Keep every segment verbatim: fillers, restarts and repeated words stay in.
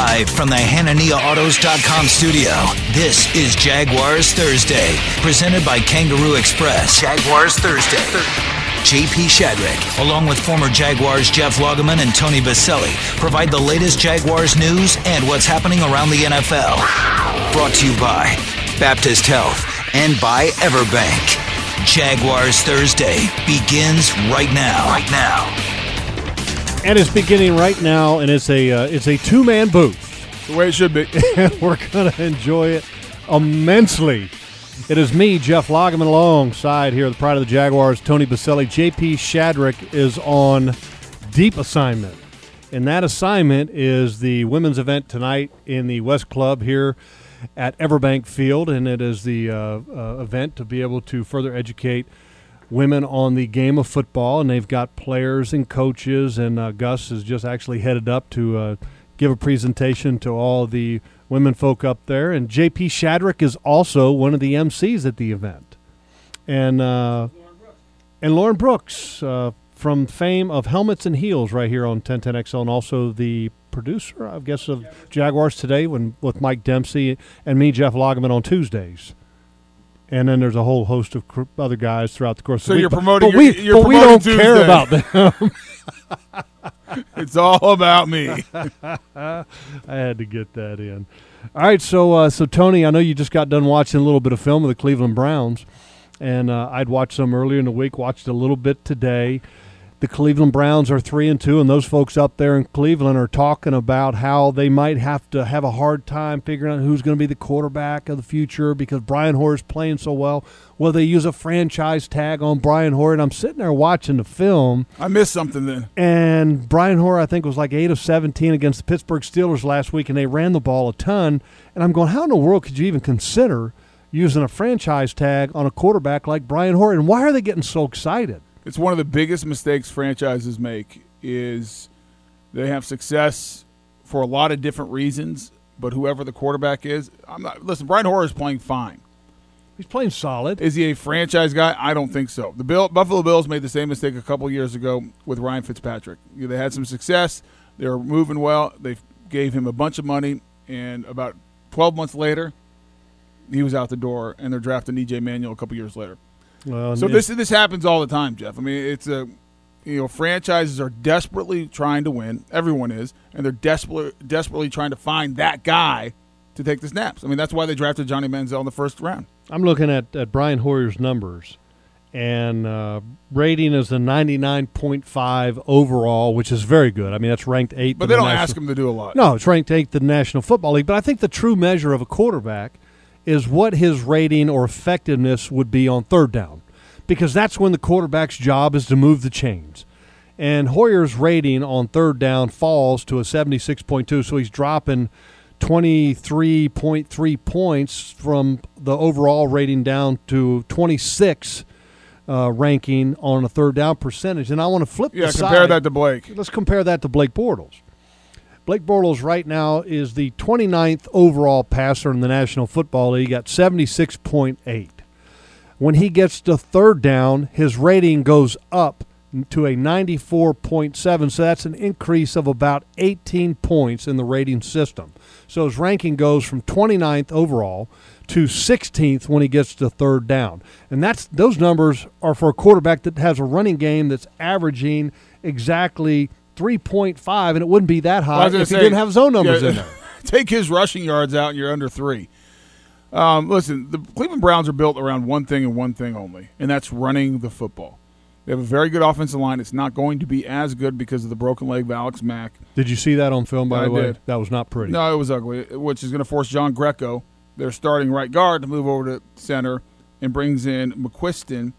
Live from the Hanania Autos dot com studio, this is Jaguars Thursday, presented by Kangaroo Express. Jaguars Thursday. J P Shadrick, along with former Jaguars Jeff Lageman and Tony Baselli, provide the latest Jaguars news and what's happening around the N F L. Brought to you by Baptist Health and by Everbank. Jaguars Thursday begins right now. Right now. And it's beginning right now, and it's a uh, it's a two-man booth. The way it should be. And we're going to enjoy it immensely. It is me, Jeff Lageman, alongside here, the pride of the Jaguars, Tony Baselli. J P Shadrick is on deep assignment, and that assignment is the women's event tonight in the West Club here at Everbank Field, and it is the uh, uh, event to be able to further educate women on the game of football, and they've got players and coaches, and uh, Gus has just actually headed up to uh, give a presentation to all the women folk up there, and J P Shadrick is also one of the M Cs at the event. And uh, and Lauren Brooks uh, from fame of Helmets and Heels right here on ten ten X L, and also the producer, I guess, of Jaguars Today when, with Mike Dempsey and me, Jeff Lageman, on Tuesdays. And then there's a whole host of cr- other guys throughout the course so of the week. So you're promoting but we, you're, you're but promoting we don't Tuesday. care about them. It's all about me. I had to get that in. All right, so uh, so Tony, I know you just got done watching a little bit of film of the Cleveland Browns, and uh, I'd watched some earlier in the week, watched a little bit today. The Cleveland Browns are three and two, and those folks up there in Cleveland are talking about how they might have to have a hard time figuring out who's going to be the quarterback of the future because Brian Hoyer's playing so well. Will they use a franchise tag on Brian Hoyer? And I'm sitting there watching the film. I missed something then. And Brian Hoyer, I think, was like eight of seventeen against the Pittsburgh Steelers last week, and they ran the ball a ton. And I'm going, how in the world could you even consider using a franchise tag on a quarterback like Brian Hoyer? And why are they getting so excited? It's one of the biggest mistakes franchises make is they have success for a lot of different reasons, but whoever the quarterback is, I'm not. Listen, Brian Hoyer is playing fine. He's playing solid. Is he a franchise guy? I don't think so. The Bill, Buffalo Bills made the same mistake a couple years ago with Ryan Fitzpatrick. You know, they had some success. They were moving well. They gave him a bunch of money, and about twelve months later, he was out the door, and they're drafting E J Manuel a couple years later. Well, so this this happens all the time, Jeff. I mean, it's a you know franchises are desperately trying to win. Everyone is, and they're desperately desperately trying to find that guy to take the snaps. I mean, that's why they drafted Johnny Manziel in the first round. I'm looking at, at Brian Hoyer's numbers, and uh, rating is a ninety-nine point five overall, which is very good. I mean, that's ranked eighth. But they don't ask him to do a lot. No, it's ranked eighth in the National Football League. But I think the true measure of a quarterback is what his rating or effectiveness would be on third down, because that's when the quarterback's job is to move the chains. And Hoyer's rating on third down falls to a seventy-six point two, so he's dropping twenty-three point three points from the overall rating down to twenty-six uh, ranking on a third down percentage. And I want to flip yeah, the compare side. that to Blake. Let's compare that to Blake Bortles. Blake Bortles right now is the twenty-ninth overall passer in the National Football League at seventy-six point eight. When he gets to third down, his rating goes up to a ninety-four point seven, so that's an increase of about eighteen points in the rating system. So his ranking goes from twenty-ninth overall to sixteenth when he gets to third down. And that's those numbers are for a quarterback that has a running game that's averaging exactly three point five, and it wouldn't be that high if say, he didn't have his own numbers yeah, in there. Take his rushing yards out, and you're under three. Um, listen, the Cleveland Browns are built around one thing and one thing only, and that's running the football. They have a very good offensive line. It's not going to be as good because of the broken leg of Alex Mack. Did you see that on film, by I the way? did. That was not pretty. No, it was ugly, which is going to force John Greco, their starting right guard, to move over to center and brings in McQuiston,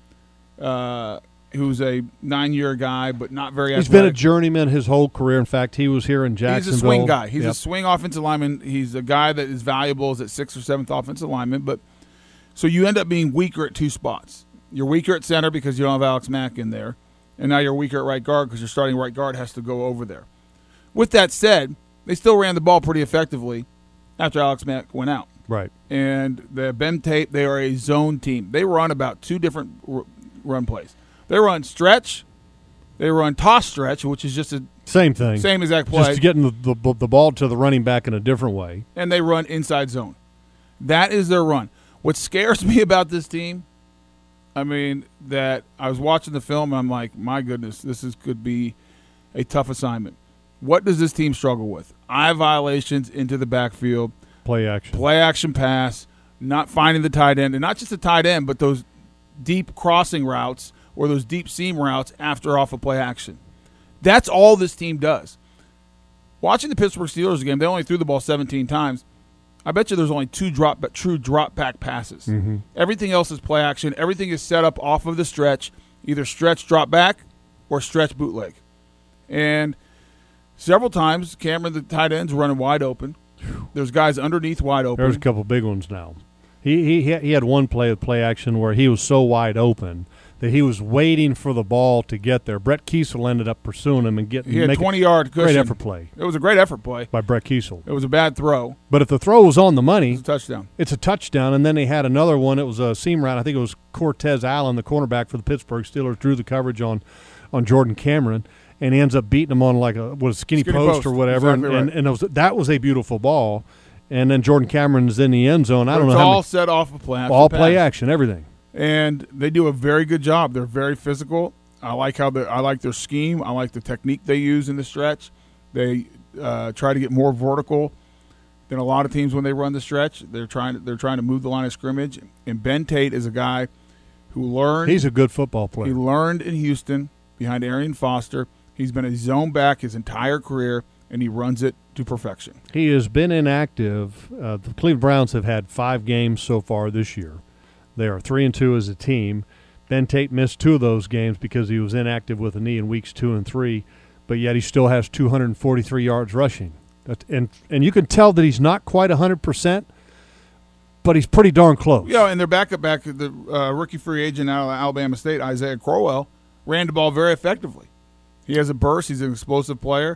uh, who's a nine-year guy but not very He's athletic. been a journeyman his whole career. In fact, he was here in Jacksonville. He's a swing guy. He's Yep. a swing offensive lineman. He's a guy that is valuable as at sixth or seventh offensive lineman. But so you end up being weaker at two spots. You're weaker at center because you don't have Alex Mack in there, and now you're weaker at right guard because your starting right guard has to go over there. With that said, they still ran the ball pretty effectively after Alex Mack went out. Right. And the Ben Tate, they are a zone team. They run about two different r- run plays. They run stretch. They run toss stretch, which is just a Same thing. Same exact play. Just getting the, the, the ball to the running back in a different way. And they run inside zone. That is their run. What scares me about this team, I mean, that I was watching the film and I'm like, my goodness, this is could be a tough assignment. What does this team struggle with? Eye violations into the backfield. Play action. Play action pass, not finding the tight end, and not just the tight end, but those deep crossing routes or those deep seam routes after off of play action. That's all this team does. Watching the Pittsburgh Steelers game, they only threw the ball seventeen times. I bet you there's only two drop, but true drop back passes. Mm-hmm. Everything else is play action. Everything is set up off of the stretch, either stretch drop back or stretch bootleg. And several times, Cameron, the tight end's running wide open. There's guys underneath wide open. There's a couple big ones now. He he he had one play with play action where he was so wide open that he was waiting for the ball to get there. Brett Kiesel ended up pursuing him and getting he had twenty-yard cushion. Great effort play. It was a great effort play by Brett Kiesel. It was a bad throw. But if the throw was on the money, it's a touchdown. It's a touchdown. And then they had another one. It was a seam route. I think it was Cortez Allen, the cornerback for the Pittsburgh Steelers, drew the coverage on, on Jordan Cameron. And he ends up beating him on like a, what, a skinny, skinny post, post or whatever. Exactly and right. and, and it was, that was a beautiful ball. And then Jordan Cameron's in the end zone. I don't it's know how all many, set off of play action. all pass. play action, everything. And they do a very good job. They're very physical. I like how they, I like their scheme. I like the technique they use in the stretch. They uh, try to get more vertical than a lot of teams when they run the stretch. They're trying to, they're trying to move the line of scrimmage. And Ben Tate is a guy who learned. He's a good football player. He learned in Houston behind Arian Foster. He's been a zone back his entire career, and he runs it to perfection. He has been inactive. Uh, the Cleveland Browns have had five games so far this year. They are three and two as a team. Ben Tate missed two of those games because he was inactive with a knee in weeks two and three, but yet he still has two hundred forty-three yards rushing. That, and and you can tell that he's not quite one hundred percent, but he's pretty darn close. Yeah, and their backup back, the uh, rookie free agent out of Alabama State, Isaiah Crowell, ran the ball very effectively. He has a burst. He's an explosive player.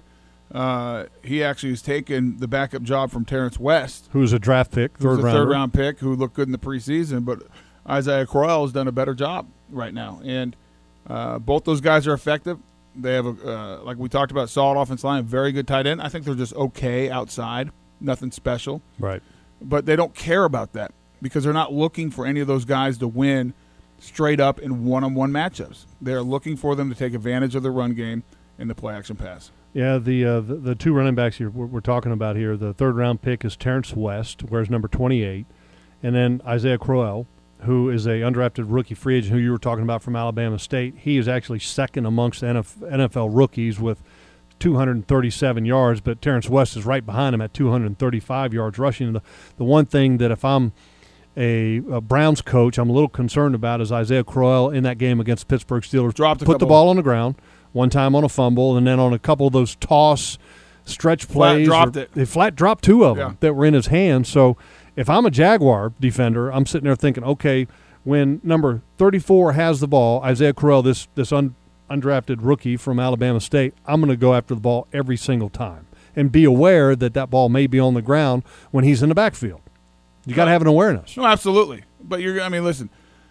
Uh, he actually has taken the backup job from Terrence West, who's a draft pick, third who's a rounder. third round pick, who looked good in the preseason. But Isaiah Crowell has done a better job right now, and uh, both those guys are effective. They have a uh, like we talked about, solid offensive line, very good tight end. I think they're just okay outside, nothing special. Right. But they don't care about that because they're not looking for any of those guys to win straight up in one-on-one matchups. They're looking for them to take advantage of the run game and the play-action pass. Yeah, the, uh, the the two running backs here we're, we're talking about here, the third-round pick is Terrence West, wears number twenty-eight, and then Isaiah Crowell, who is a undrafted rookie free agent who you were talking about from Alabama State. He is actually second amongst N F L rookies with two hundred thirty-seven yards, but Terrence West is right behind him at two hundred thirty-five yards rushing. The, the one thing that if I'm a, a Browns coach I'm a little concerned about is Isaiah Crowell in that game against Pittsburgh Steelers. Dropped a put couple. the ball on the ground, one time on a fumble, and then on a couple of those toss stretch plays. Flat dropped or, it. They flat dropped two of them Yeah. that were in his hands. So if I'm a Jaguar defender, I'm sitting there thinking, okay, when number thirty-four has the ball, Isaiah Crowell, this this un, undrafted rookie from Alabama State, I'm going to go after the ball every single time and be aware that that ball may be on the ground when he's in the backfield. You got to have an awareness. No, absolutely. But you're, I mean, listen,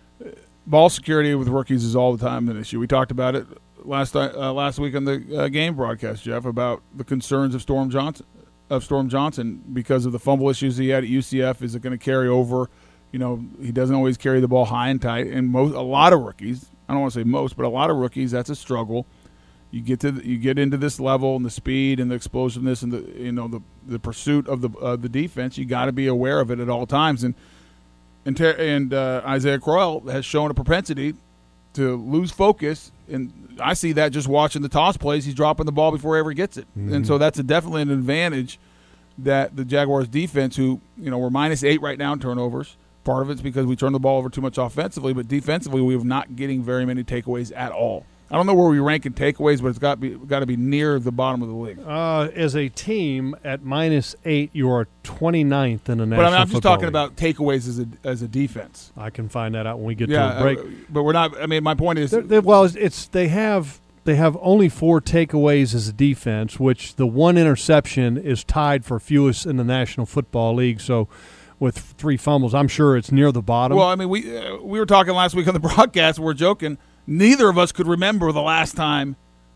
ball security with rookies is all the time an issue. We talked about it last uh, last week on the uh, game broadcast, Jeff, about the concerns of Storm Johnson, of Storm Johnson because of the fumble issues he had at U C F. Is it going to carry over? You know, he doesn't always carry the ball high and tight, and most a lot of rookies. I don't want to say most, but a lot of rookies, that's a struggle. You get to the, you get into this level and the speed and the explosiveness and the you know the, the pursuit of the uh, the defense. You got to be aware of it at all times. And and ter- and uh, Isaiah Crowell has shown a propensity to lose focus, and I see that just watching the toss plays. He's dropping the ball before he ever gets it, mm-hmm. and so that's a definitely an advantage that the Jaguars defense, who you know we're minus eight right now in turnovers. Part of it's because we turn the ball over too much offensively, but defensively we are not getting very many takeaways at all. I don't know where we rank in takeaways, but it's got to be got to be near the bottom of the league. Uh, as a team at minus eight, you are twenty-ninth in the national. But I mean, I'm just talking league. about takeaways as a as a defense. I can find that out when we get yeah, to a break. Uh, but we're not. I mean, my point is, they're, they're, well, it's, it's they have they have only four takeaways as a defense, which the one interception is tied for fewest in the National Football League. So, with three fumbles, I'm sure it's near the bottom. Well, I mean, we uh, we were talking last week on the broadcast. We're joking. Neither of us could remember the last time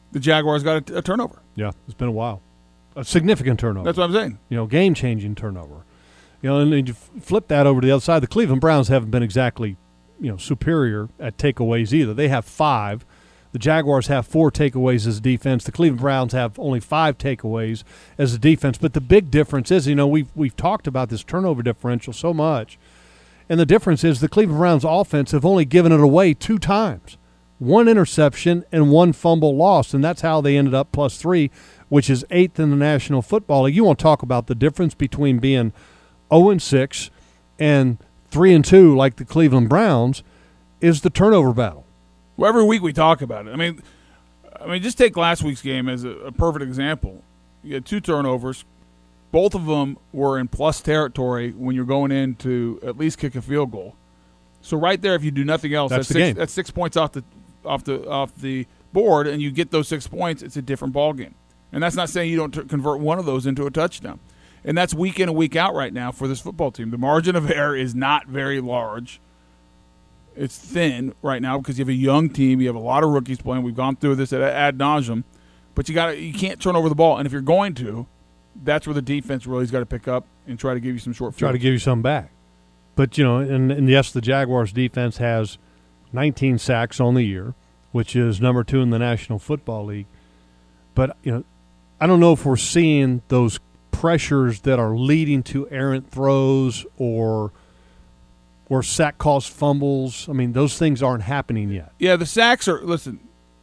the Jaguars got a, a turnover. Yeah, it's been a while. A significant turnover. That's what I'm saying. You know, game-changing turnover. You know, and then you flip that over to the other side. The Cleveland Browns haven't been exactly, you know, superior at takeaways either. They have five. The Jaguars have four takeaways as a defense. The Cleveland Browns have only five takeaways as a defense. But the big difference is, you know, we've we've talked about this turnover differential so much, and the difference is the Cleveland Browns offense have only given it away two times, one interception and one fumble lost, and that's how they ended up plus three, which is eighth in the National Football League. You want to talk about the difference between being oh and six and three and two like the Cleveland Browns is the turnover battle. Well, every week we talk about it. I mean, I mean, just take last week's game as a, a perfect example. You had two turnovers. Both of them were in plus territory when you're going in to at least kick a field goal. So right there, if you do nothing else, that's, that's, the six, game. that's six points off the off the off the board, and you get those six points. It's a different ball game. And that's not saying you don't t- convert one of those into a touchdown. And that's week in and week out right now for this football team. The margin of error is not very large. It's thin right now because you have a young team. You have a lot of rookies playing. We've gone through this ad nauseum. But you got you can't turn over the ball. And if you're going to, that's where the defense really has got to pick up and try to give you some short fields. Try to give you some back. But, you know, and, and yes, the Jaguars defense has nineteen sacks on the year, which is number two in the National Football League. But, you know, I don't know if we're seeing those pressures that are leading to errant throws or or sack caused fumbles. I mean, those things aren't happening yet. Yeah, the sacks are – listen,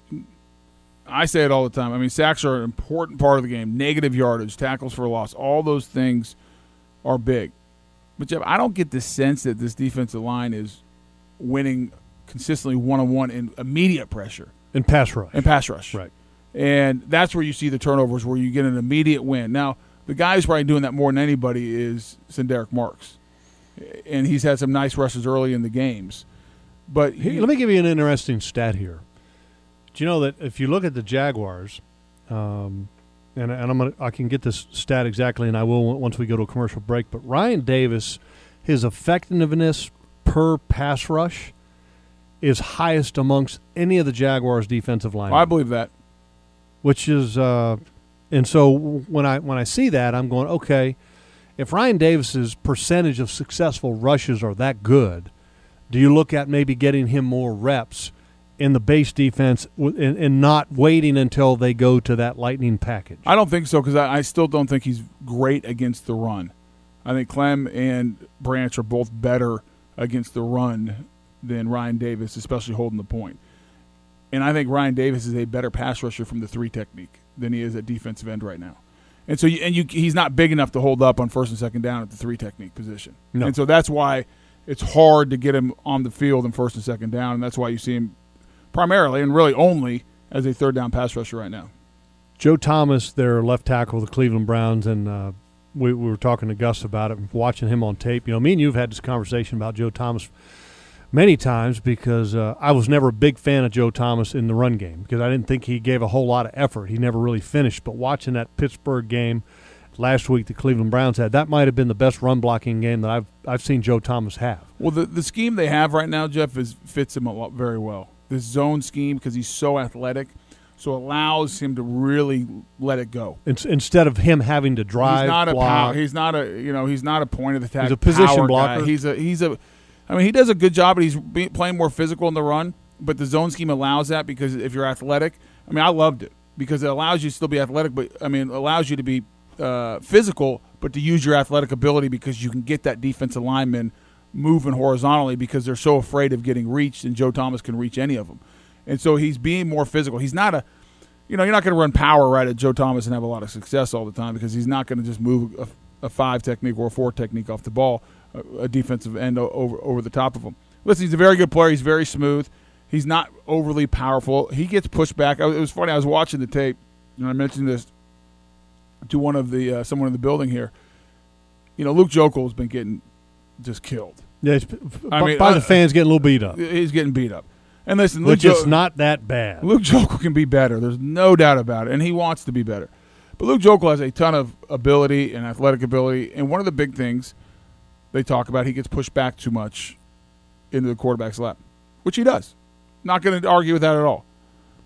I say it all the time. I mean, sacks are an important part of the game. Negative yardage, tackles for loss, all those things are big. But, Jeff, I don't get the sense that this defensive line is winning consistently one-on-one in immediate pressure. In pass rush. In pass rush. Right. And that's where you see the turnovers, where you get an immediate win. Now, the guy who's probably doing that more than anybody is Senderick Marks. And he's had some nice rushes early in the games. But he, let me give you an interesting stat here. Do you know that if you look at the Jaguars, um, and, and I'm gonna, I can get this stat exactly, and I will once we go to a commercial break, but Ryan Davis, his effectiveness per pass rush is highest amongst any of the Jaguars' defensive linemen. I believe that. Which is uh, – and so when I when I see that, I'm going, okay, if Ryan Davis's percentage of successful rushes are that good, do you look at maybe getting him more reps in the base defense and, and not waiting until they go to that lightning package? I don't think so because I, I still don't think he's great against the run. I think Clem and Branch are both better against the run than Ryan Davis, especially holding the point. And I think Ryan Davis is a better pass rusher from the three technique than he is at defensive end right now. And so, you, and you, he's not big enough to hold up on first and second down at the three technique position. No. And so that's why it's hard to get him on the field in first and second down, and that's why you see him primarily and really only as a third down pass rusher right now. Joe Thomas, their left tackle of the Cleveland Browns, and uh, we, we were talking to Gus about it, watching him on tape. You know, me and you have had this conversation about Joe Thomas many times because uh, I was never a big fan of Joe Thomas in the run game because I didn't think he gave a whole lot of effort. He never really finished. But watching that Pittsburgh game last week the Cleveland Browns had, that might have been the best run blocking game that I've I've seen Joe Thomas have. Well, the, the scheme they have right now, Jeff, is fits him a lot very well. This zone scheme, because he's so athletic, so allows him to really let it go. In, instead of him having to drive, he's not block. a power, he's not a you know he's not a point of attack. He's a position power blocker. Guy. He's a he's a. I mean, he does a good job, but he's be, playing more physical in the run. But the zone scheme allows that because if you're athletic, I mean, I loved it because it allows you to still be athletic, but I mean, it allows you to be uh, physical, but to use your athletic ability because you can get that defensive lineman moving horizontally because they're so afraid of getting reached, and Joe Thomas can reach any of them. And so he's being more physical. He's not a, you know, you're not going to run power right at Joe Thomas and have a lot of success all the time because he's not going to just move a, a five technique or a four technique off the ball, a, a defensive end over over the top of him. Listen, he's a very good player. He's very smooth. He's not overly powerful. He gets pushed back. It was funny. I was watching the tape, and I mentioned this to one of the uh, someone in the building here. You know, Luke Jokel has been getting just killed. Yeah, I by, mean, by uh, the fans getting a little beat up. He's getting beat up. And listen, Luke Which jo- is not that bad. Luke Jokel can be better. There's no doubt about it, and he wants to be better. But Luke Jokel has a ton of ability and athletic ability, and one of the big things they talk about, he gets pushed back too much into the quarterback's lap, which he does. Not going to argue with that at all.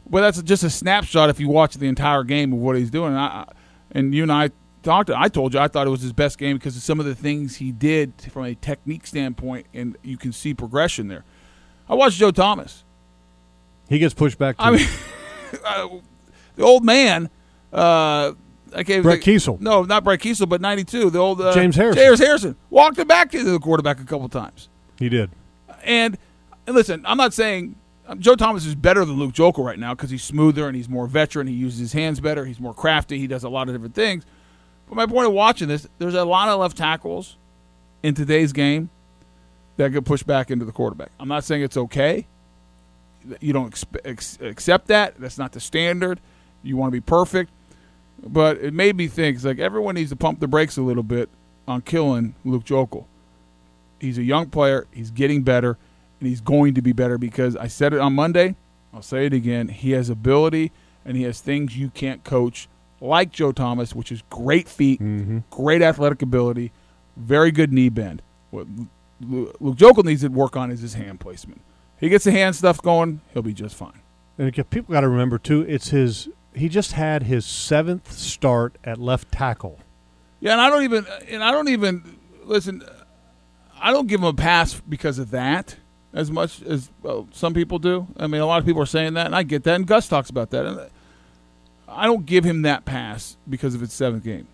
But that's just a snapshot if you watch the entire game of what he's doing. And, I, and you and I talked. I told you I thought it was his best game because of some of the things he did from a technique standpoint, and you can see progression there. I watched Joe Thomas. He gets pushed back. Too. I mean, uh, the old man. Uh, I gave Brett Kiesel. No, not Brett Kiesel, but ninety-two. The old uh, James Harrison. James Harrison walked it back to the quarterback a couple times. He did. And, and listen, I'm not saying um, Joe Thomas is better than Luke Joeckel right now because he's smoother and he's more veteran. He uses his hands better. He's more crafty. He does a lot of different things. But my point of watching this, there's a lot of left tackles in today's game that get pushed back into the quarterback. I'm not saying it's okay. You don't expe- ex- accept that. That's not the standard. You want to be perfect. But it made me think, it's like everyone needs to pump the brakes a little bit on killing Luke Joeckel. He's a young player. He's getting better, and he's going to be better because I said it on Monday. I'll say it again. He has ability, and he has things you can't coach, like Joe Thomas, which is great feet, mm-hmm. great athletic ability, very good knee bend. What Luke Joeckel needs to work on is his hand placement. He gets the hand stuff going, he'll be just fine. And people got to remember, too, it's his – he just had his seventh start at left tackle. Yeah, and I don't even – and I don't even – listen – I don't give him a pass because of that as much as well, some people do. I mean, a lot of people are saying that, and I get that, and Gus talks about that. And I don't give him that pass because of his seventh game.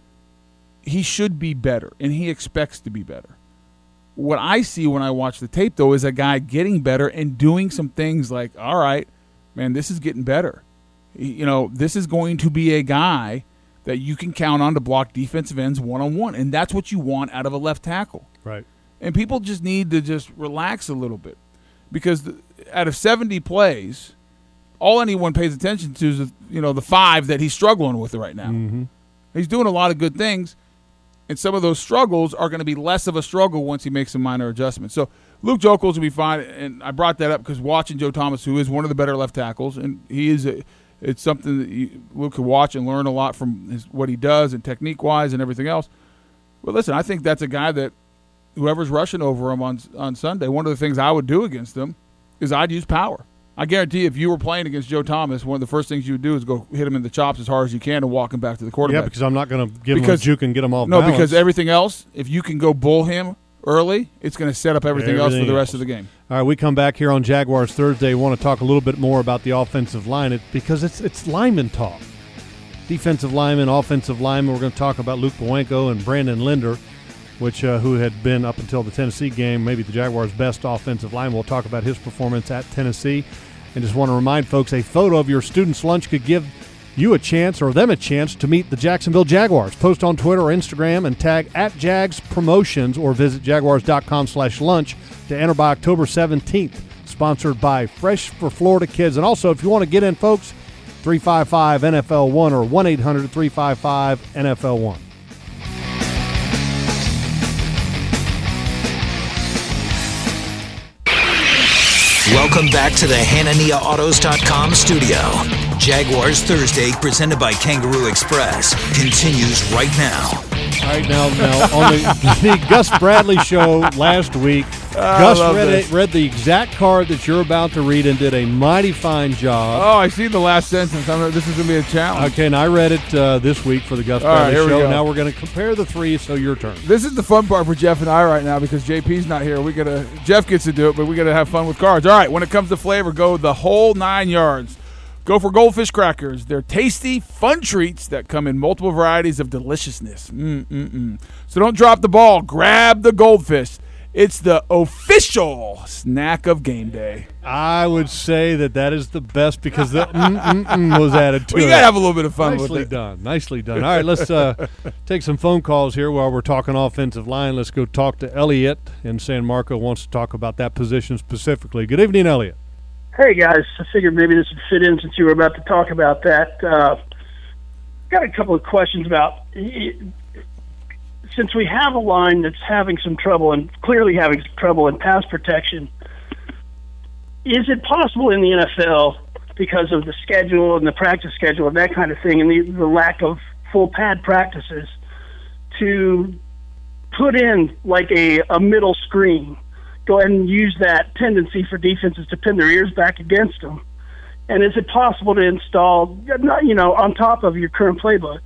He should be better, and he expects to be better. What I see when I watch the tape, though, is a guy getting better and doing some things like, all right, man, this is getting better. You know, this is going to be a guy that you can count on to block defensive ends one-on-one, and that's what you want out of a left tackle. Right. And people just need to just relax a little bit because the, out of seventy plays, all anyone pays attention to is the, you know the five that he's struggling with right now. Mm-hmm. He's doing a lot of good things, and some of those struggles are going to be less of a struggle once he makes some minor adjustments. So Luke Joeckel will be fine, and I brought that up because watching Joe Thomas, who is one of the better left tackles, and he is a, it's something that you, Luke can watch and learn a lot from his, what he does and technique-wise and everything else. But listen, I think that's a guy that whoever's rushing over him on on Sunday, one of the things I would do against him is I'd use power. I guarantee if you were playing against Joe Thomas, one of the first things you would do is go hit him in the chops as hard as you can and walk him back to the quarterback. Yeah, because I'm not going to give because, him a juke and get him off No, balance. because everything else, if you can go bull him early, it's going to set up everything, everything else for the else. rest of the game. All right, we come back here on Jaguars Thursday. We want to talk a little bit more about the offensive line it, because it's it's lineman talk. Defensive lineman, offensive lineman. We're going to talk about Luke Bowanko and Brandon Linder, which uh, who had been up until the Tennessee game, maybe the Jaguars' best offensive line. We'll talk about his performance at Tennessee. And just want to remind folks, a photo of your student's lunch could give you a chance or them a chance to meet the Jacksonville Jaguars. Post on Twitter or Instagram and tag at Jags Promotions or visit jaguars.com slash lunch to enter by October seventeenth. Sponsored by Fresh for Florida Kids. And also, if you want to get in, folks, three five five N F L one or one eight hundred three five five N F L one. Welcome back to the Hanania Autos dot com studio. Jaguars Thursday, presented by Kangaroo Express, continues right now. All right, now, now on the, the Gus Bradley show last week, I Gus love read, this. it, read the exact card that you're about to read and did a mighty fine job. Oh, I see the last sentence. I'm, this is going to be a challenge. Okay, and I read it uh, this week for the Gus All right, Bradley here we show. go. Now we're going to compare the three, so your turn. This is the fun part for Jeff and I right now because J P's not here. We gotta Jeff gets to do it, but we gotta have fun with cards. All right, when it comes to flavor, go the whole nine yards. Go for Goldfish crackers. They're tasty, fun treats that come in multiple varieties of deliciousness. Mm-mm-mm. So don't drop the ball. Grab the Goldfish. It's the official snack of game day. I would say that that is the best because the mm-mm-mm was added to Well, you it. got to have a little bit of fun Nicely with it. done. Nicely done. All right, let's uh, take some phone calls here while we're talking offensive line. Let's go talk to Elliot in San Marco. Wants to talk about that position specifically. Good evening, Elliot. Hey, guys. I figured maybe this would fit in since you were about to talk about that. Uh, got a couple of questions about since we have a line that's having some trouble and clearly having some trouble in pass protection, is it possible in the N F L, because of the schedule and the practice schedule and that kind of thing and the, the lack of full pad practices, to put in like a, a middle screen, go ahead and use that tendency for defenses to pin their ears back against them And is it possible to install, you know, on top of your current playbook,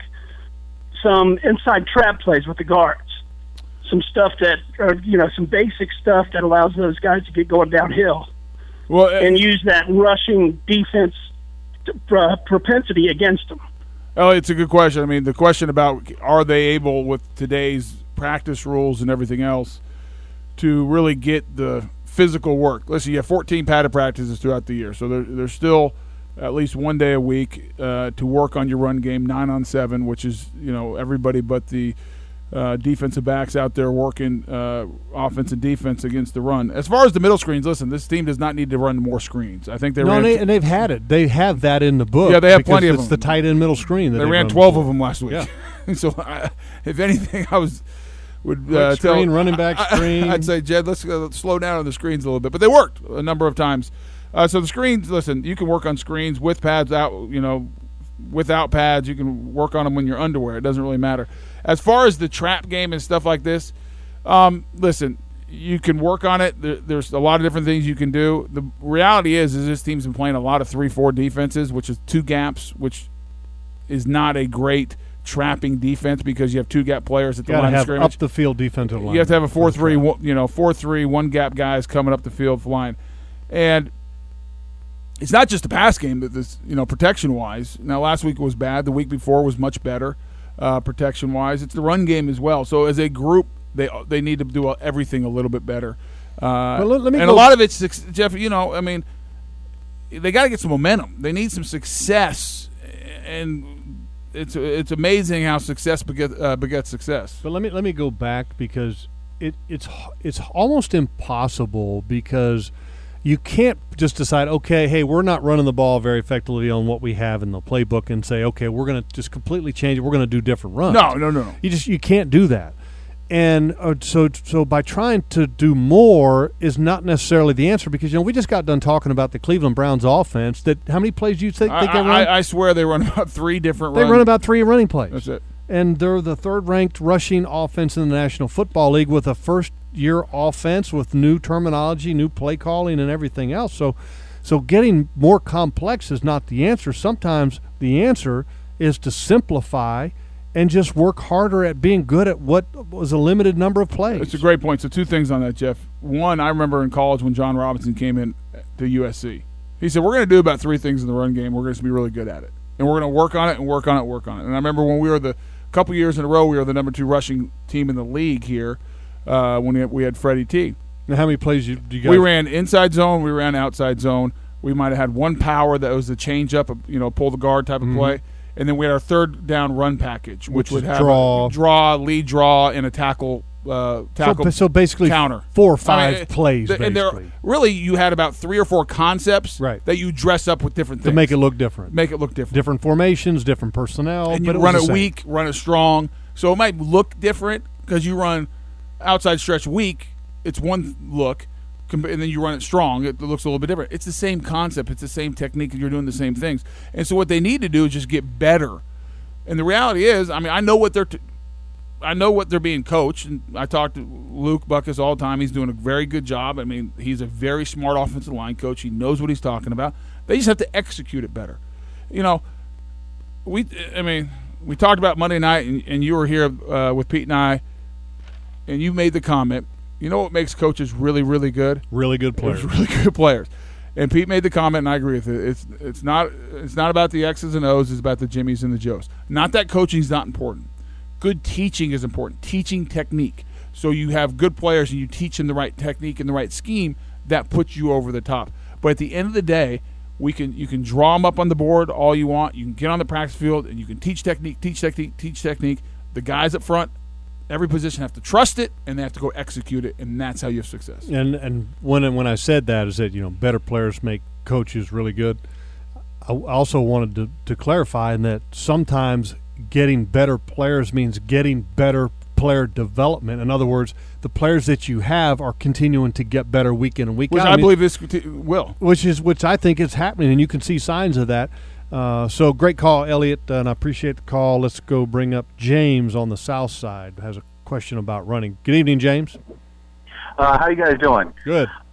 some inside trap plays with the guards? Some stuff that, or, you know, some basic stuff that allows those guys to get going downhill. Well, uh, and use that rushing defense uh, propensity against them. Oh, it's a good question. I mean, the question about are they able with today's practice rules and everything else to really get the physical work. Listen, you have fourteen padded practices throughout the year, so there, there's still at least one day a week uh, to work on your run game, nine on seven, which is, you know, everybody but the uh, defensive backs out there working uh, offense and defense against the run. As far as the middle screens, listen, this team does not need to run more screens. I think they no, ran and, they, t- and they've had it. They have that in the book. Yeah, they have because plenty of it's them. the tight end middle screen. That they ran run twelve before. of them last week. Yeah. So, I, if anything, I was would uh, screen, tell running back I, screen. I'd say, Jed, let's uh, slow down on the screens a little bit, but they worked a number of times. Uh, so the screens, listen, you can work on screens with pads out, you know, without pads. You can work on them when you're underwear. It doesn't really matter. As far as the trap game and stuff like this, um, listen, you can work on it. There, there's a lot of different things you can do. The reality is, is this team's been playing a lot of three four defenses, which is two gaps, which is not a great trapping defense because you have two gap players at the Got to line of have scrimmage. up the field defensive line. You have to have a four three, you know, four three, one gap guys coming up the field line, and it's not just the pass game that this, you know, protection wise. Now last week was bad. The week before was much better, uh, protection wise. It's the run game as well. So as a group, they they need to do everything a little bit better. Uh, Well, let- let me and go- a lot of it's, Jeff. You know, I mean, they got to get some momentum. They need some success, and it's it's amazing how success begets, uh, begets success. But let me let me go back because it it's it's almost impossible because you can't just decide, okay, hey, we're not running the ball very effectively on what we have in the playbook and say, okay, we're going to just completely change it. We're going to do different runs. No, no, no, no. You just you can't do that. And uh, so so by trying to do more is not necessarily the answer because, you know, we just got done talking about the Cleveland Browns offense. That how many plays do you think, I, think they run? I, I swear they run about three different they runs. run about three running plays. That's it. And they're the third-ranked rushing offense in the National Football League with a first-year offense with new terminology, new play calling, and everything else. So, so getting more complex is not the answer. Sometimes the answer is to simplify and just work harder at being good at what was a limited number of plays. It's a great point. So two things on that, Jeff. One, I remember in college when John Robinson came in to U S C. He said, we're going to do about three things in the run game. We're going to be really good at it. And we're going to work on it and work on it and work on it. And I remember when we were the – couple years in a row, we were the number two rushing team in the league here uh, when we had, we had Freddie T. Now, how many plays you, do you guys? We ran inside zone. We ran outside zone. We might have had one power that was the change up, you know, pull the guard type of Mm-hmm. play. And then we had our third down run package, which, Which would is have draw. a draw, lead draw, and a tackle uh, tackle so, so basically counter. four or five I mean, plays, th- and there, basically, really, you had about three or four concepts Right. that you dress up with different to things. make it look different. make it look different. different formations, different personnel. and but you it was run the it same. weak, run it strong. So it might look different because you run outside stretch weak. It's one look, and then you run it strong. It looks a little bit different. It's the same concept. It's the same technique. You're doing the same things. And so what they need to do is just get better. And the reality is, I mean, I know what they're, t- I know what they're being coached. And I talk to Luke Buckus all the time. He's doing a very good job. I mean, he's a very smart offensive line coach. He knows what he's talking about. They just have to execute it better. You know, we, I mean. We talked about Monday night, and, and you were here uh, with Pete and I, and you made the comment, you know what makes coaches really, really good? Really good players. It's really good players. And Pete made the comment, and I agree with it. It's it's not it's not about the X's and O's. It's about the Jimmies and the Joes. Not that coaching is not important. Good teaching is important. Teaching technique. So you have good players, and you teach them the right technique and the right scheme. That puts you over the top. But at the end of the day, we can you can draw them up on the board all you want. You can get on the practice field, and you can teach technique, teach technique, teach technique. The guys up front, every position have to trust it, and they have to go execute it, and that's how you have success. And and when when I said that is that, you know, better players make coaches really good. I also wanted to, to clarify in that sometimes getting better players means getting better player development. In other words, the players that you have are continuing to get better week in and week Which out. I, I mean, believe this will. which is which I think is happening, and you can see signs of that. Uh, so great call, Elliot, and I appreciate the call. Let's go bring up James on the south side. Has a question about running. Good evening, James. Uh, how you guys doing? Good. Uh,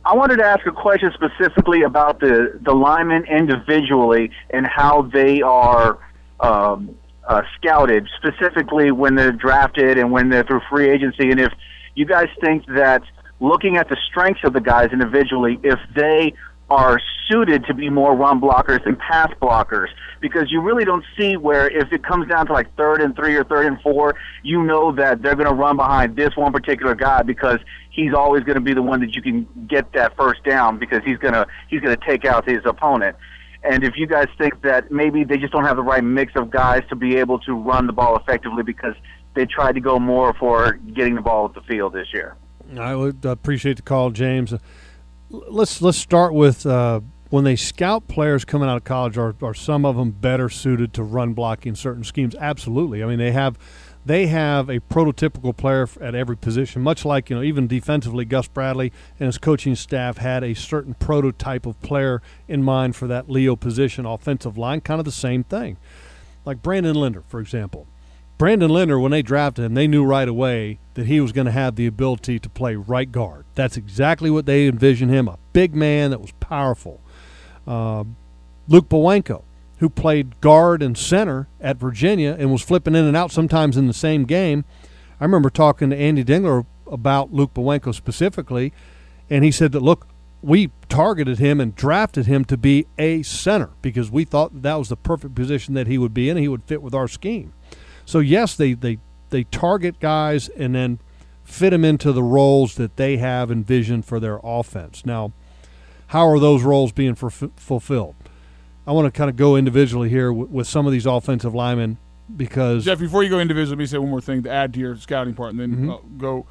I wanted to ask a question specifically about the, the linemen individually and how they are um, uh, scouted, specifically when they're drafted and when they're through free agency. And if you guys think that looking at the strengths of the guys individually, if they are suited to be more run blockers than pass blockers, because you really don't see where if it comes down to like third and three or third and four, you know that they're going to run behind this one particular guy because he's always going to be the one that you can get that first down because he's going to he's going to take out his opponent. And if you guys think that maybe they just don't have the right mix of guys to be able to run the ball effectively because they tried to go more for getting the ball at the field this year. I would appreciate the call, James. Let's let's start with uh, when they scout players coming out of college. Are, are some of them better suited to run blocking certain schemes? Absolutely. I mean, they have they have a prototypical player at every position. Much like you know, even defensively, Gus Bradley and his coaching staff had a certain prototype of player in mind for that Leo position. Offensive line, kind of the same thing. Like Brandon Linder, for example. Brandon Linder, when they drafted him, they knew right away that he was going to have the ability to play right guard. That's exactly what they envisioned him, a big man that was powerful. Uh, Luke Bowanko, who played guard and center at Virginia and was flipping in and out sometimes in the same game. I remember talking to Andy Dingler about Luke Bowanko specifically, and he said that, look, we targeted him and drafted him to be a center because we thought that was the perfect position that he would be in and he would fit with our scheme. So, yes, they, they, they target guys and then fit them into the roles that they have envisioned for their offense. Now, how are those roles being for, fulfilled? I want to kind of go individually here with, with some of these offensive linemen because – Jeff, before you go individually, let me say one more thing to add to your scouting part and then mm-hmm. uh, go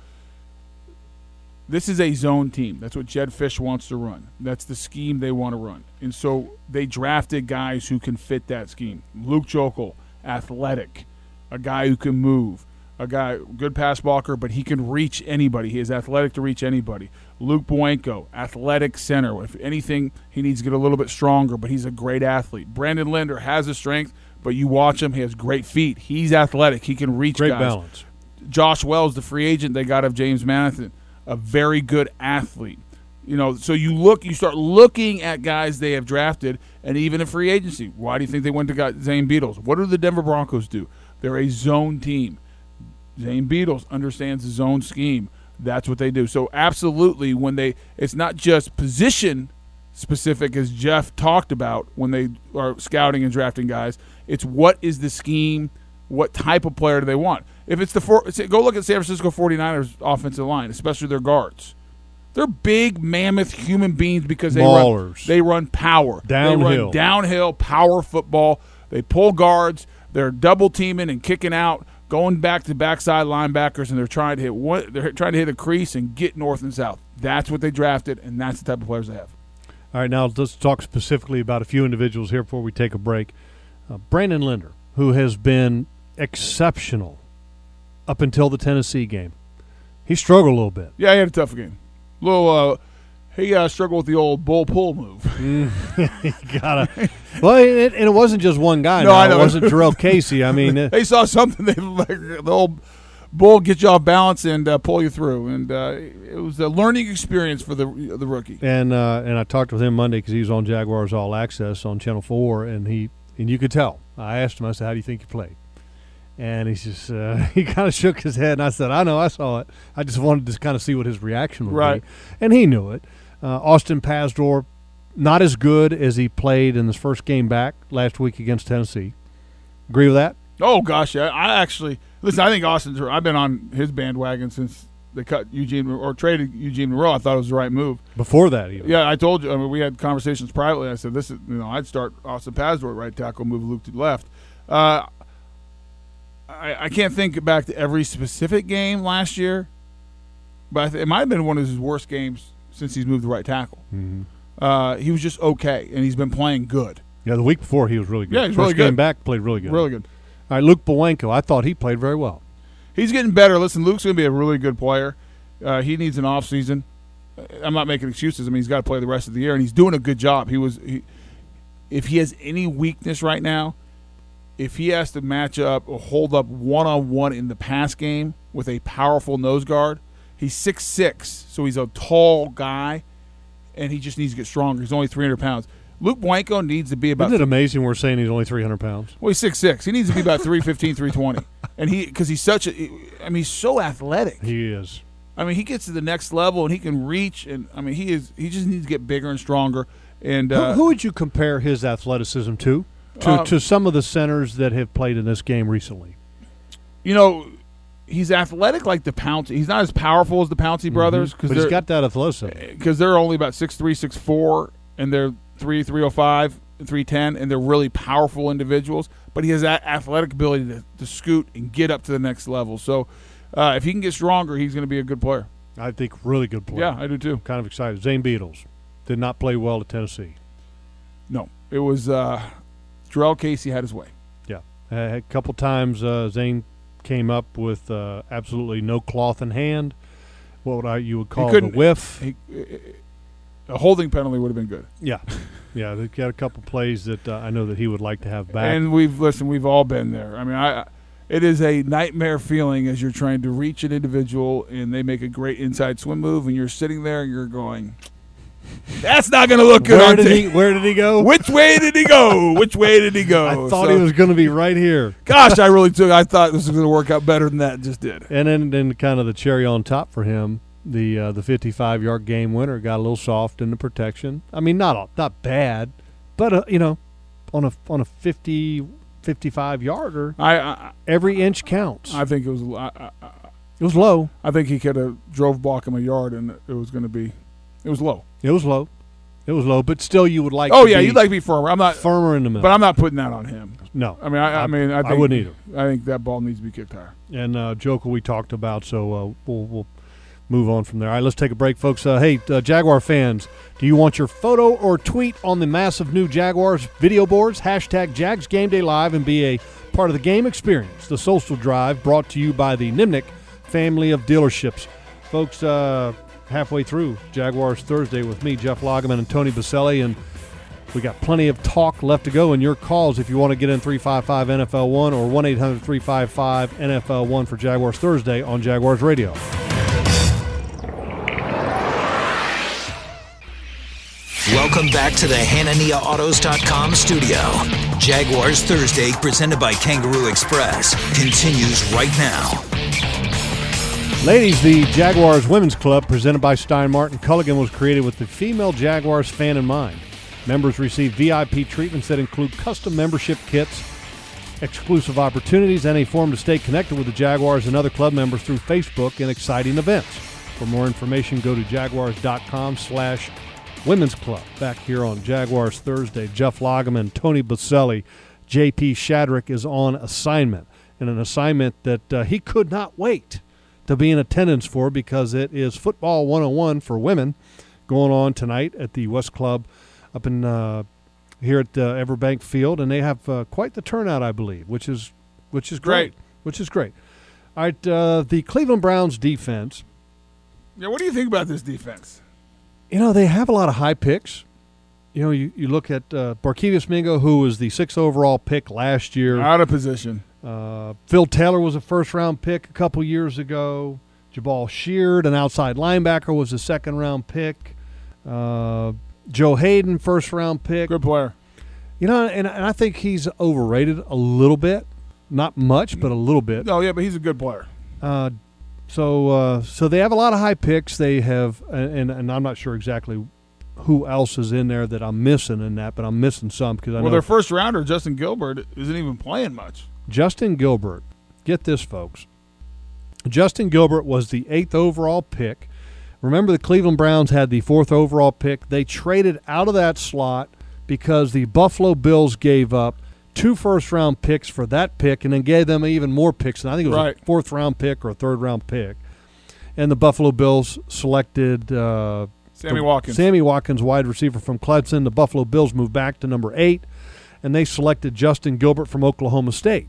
– this is a zone team. That's what Jed Fish wants to run. That's the scheme they want to run. And so they drafted guys who can fit that scheme. Luke Jokel, athletic. A guy who can move, a guy, good pass blocker, but he can reach anybody. He is athletic to reach anybody. Luke Bowanko, athletic center. If anything, he needs to get a little bit stronger, but he's a great athlete. Brandon Linder has the strength, but you watch him, he has great feet. He's athletic. He can reach great guys. balance. Josh Wells, the free agent they got of James Madison, a very good athlete. You know, so you look, you start looking at guys they have drafted, and even in free agency. Why do you think they went to got Zane Beadles? What do the Denver Broncos do? They're a zone team. Zane Beadles understands the zone scheme. That's what they do. So absolutely, when they, it's not just position specific as Jeff talked about when they are scouting and drafting guys. It's what is the scheme, what type of player do they want. If it's the four, go look at San Francisco forty-niners offensive line, especially their guards. They're big, mammoth human beings because they Ballers. run, they run power. Downhill. They run downhill, power football. They pull guards. They're double teaming and kicking out, going back to backside linebackers, and they're trying to hit one. They're trying to hit a crease and get north and south. That's what they drafted, and that's the type of players they have. All right, now let's talk specifically about a few individuals here before we take a break. Uh, Brandon Linder, who has been exceptional up until the Tennessee game, he struggled a little bit. Yeah, he had a tough game. A little. Uh, He uh, struggled with the old bull pull move. you gotta. Well, it, and it wasn't just one guy. No, now. I know. It wasn't Jarrell Casey. I mean, it, they saw something. They like the old bull get you off balance and uh, pull you through, and uh, it was a learning experience for the the rookie. And uh, and I talked with him Monday because he was on Jaguars All Access on Channel Four, and he and you could tell. I asked him. I said, "How do you think you played?" And he just uh, he kind of shook his head, and I said, "I know, I saw it. I just wanted to kind of see what his reaction would right. be." And he knew it. Uh, Austin Pazdur, not as good as he played in his first game back last week against Tennessee. Agree with that? Oh gosh, I, I actually listen. I think Austin's. I've been on his bandwagon since they cut Eugene or traded Eugene Monroe. I thought it was the right move. Before that, even. Yeah, I told you. I mean, we had conversations privately. I said, "This is, you know, I'd start Austin Pazdur at right tackle, move Luke to the left." Uh, I, I can't think back to every specific game last year, but I th- it might have been one of his worst games since he's moved to right tackle. Mm-hmm. Uh, he was just okay, and he's been playing good. Yeah, the week before he was really good. Yeah, he's First really good. game back, played really good. Really good. All right, Luke Bowanko, I thought he played very well. He's getting better. Listen, Luke's going to be a really good player. Uh, he needs an off season. I'm not making excuses. I mean, he's got to play the rest of the year, and he's doing a good job. He was, he, if he has any weakness right now, if he has to match up or hold up one-on-one in the pass game with a powerful nose guard, he's six six, so he's a tall guy. and he just needs to get stronger. He's only three hundred pounds. Luke Blanco needs to be about. Isn't it amazing we're saying he's only three hundred pounds? Well, he's six six. He needs to be about three fifteen, three twenty. And he, because he's such a, I mean, he's so athletic. He is. I mean, he gets to the next level and he can reach. And I mean, he is. He just needs to get bigger and stronger. And uh, who, who would you compare his athleticism to? To, uh, to some of the centers that have played in this game recently. You know, he's athletic like the Pouncey. He's not as powerful as the Pouncey brothers, mm-hmm. but he's got that athleticism. Because they're only about six three, six four, and they're three three oh five. three ten, and they're really powerful individuals, but he has that athletic ability to, to scoot and get up to the next level. So uh, if he can get stronger, he's going to be a good player. I think really good player. Yeah, I do too. Kind of excited. Zane Beadles did not play well at Tennessee. No, it was uh, Jarrell Casey had his way. Yeah. Uh, a couple times uh, Zane came up with uh, absolutely no cloth in hand. What would I you would call it a whiff. He, a holding penalty would have been good. Yeah. Yeah, they've got a couple plays that uh, I know that he would like to have back. And we've listen, we've all been there. I mean, I, it is a nightmare feeling as you're trying to reach an individual and they make a great inside swim move, and you're sitting there and you're going, "That's not going to look good." Where on did t- he? Where did he go? Which way did he go? Which way did he go? I thought so, he was going to be right here. Gosh, I really took. I thought this was going to work out better than that. It just did. And then, then kind of the cherry on top for him. The uh, the fifty-five yard game winner got a little soft in the protection. I mean, not not bad, but uh, you know, on a on a fifty, fifty-five yarder, I, I every inch counts. I think it was. I, I, it was low. I think he could have drove block him a yard, and it was going to be. It was low. It was low. It was low, but still, you would like. Oh to yeah, be you'd like to be firmer. I'm not firmer in the middle, but I'm not putting that on him. No, I mean, I, I mean, I, think, I wouldn't either. I think that ball needs to be kicked higher. And uh, Joker, we talked about, so uh, we'll we'll. move on from there. All right, let's take a break, folks. Uh, hey, uh, Jaguar fans, do you want your photo or tweet on the massive new Jaguars video boards? Hashtag Jags Game Day Live and be a part of the game experience. The Social Drive brought to you by the Nimnick family of dealerships. Folks, uh, halfway through Jaguars Thursday with me, Jeff Lageman, and Tony Baselli, and we got plenty of talk left to go, and your calls if you want to get in three five five N F L one or one eight hundred three five five N F L one for Jaguars Thursday on Jaguars Radio. Welcome back to the Hanania Autos dot com studio. Jaguars Thursday, presented by Kangaroo Express, continues right now. Ladies, the Jaguars Women's Club, presented by Stein Martin Culligan, was created with the female Jaguars fan in mind. Members receive V I P treatments that include custom membership kits, exclusive opportunities, and a forum to stay connected with the Jaguars and other club members through Facebook and exciting events. For more information, go to jaguars.com slash Women's Club. Back here on Jaguars Thursday, Jeff Lageman, Tony Baselli, J P Shadrick is on assignment, and an assignment that uh, he could not wait to be in attendance for because it is Football one oh one for women going on tonight at the West Club up in uh, here at uh, Everbank Field, and they have uh, quite the turnout, I believe, which is which is great. Great. Which is great. All right, uh, the Cleveland Browns defense. Yeah, what do you think about this defense? You know, they have a lot of high picks. You know, you, you look at uh, Barkevius Mingo, who was the sixth overall pick last year. Out of position. Uh, Phil Taylor was a first-round pick a couple years ago. Jabal Sheard, an outside linebacker, was a second-round pick. Uh, Joe Hayden, first-round pick. Good player. You know, and, and I think he's overrated a little bit. Not much, but a little bit. No, yeah, but he's a good player. Uh So, uh, so they have a lot of high picks. They have, and, and I'm not sure exactly who else is in there that I'm missing in that, but I'm missing some because I well, know their first rounder, Justin Gilbert, isn't even playing much. Justin Gilbert. Get this, folks. Justin Gilbert was the eighth overall pick. Remember, the Cleveland Browns had the fourth overall pick. They traded out of that slot because the Buffalo Bills gave up two first-round picks for that pick and then gave them even more picks. And I think it was right. a fourth-round pick or a third-round pick. And the Buffalo Bills selected uh, Sammy Watkins. Sammy Watkins, wide receiver from Clemson. The Buffalo Bills moved back to number eight, and they selected Justin Gilbert from Oklahoma State.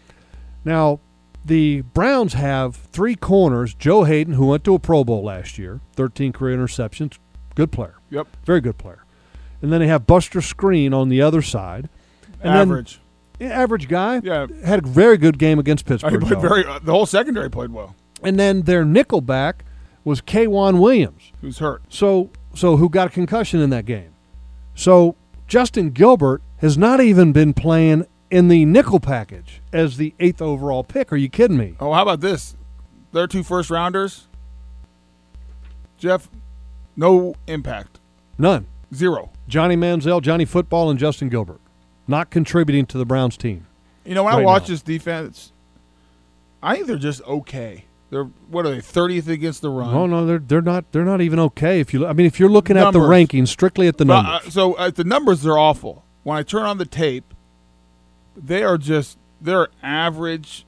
Now, the Browns have three corners. Joe Hayden, who went to a Pro Bowl last year, thirteen career interceptions, good player. Yep. Very good player. And then they have Buster Screen on the other side. And average. Then, yeah, average guy. Yeah. Had a very good game against Pittsburgh. He played very, uh, the whole secondary played well. And then their nickelback was K'Wan Williams. Who's hurt. So so who got a concussion in that game. So Justin Gilbert has not even been playing in the nickel package as the eighth overall pick. Are you kidding me? Oh, how about this? Their two first rounders, Jeff, no impact. None. Zero. Johnny Manziel, Johnny Football, and Justin Gilbert not contributing to the Browns team. You know, when right I watch now. this defense, I think they're just okay. They're what are they, thirtieth against the run? Oh no, they're they're not they're not even okay. If you I mean, if you're looking at the Numbers. rankings, strictly at the But, numbers. uh, so at the numbers, they're awful. When I turn on the tape, they are just they're average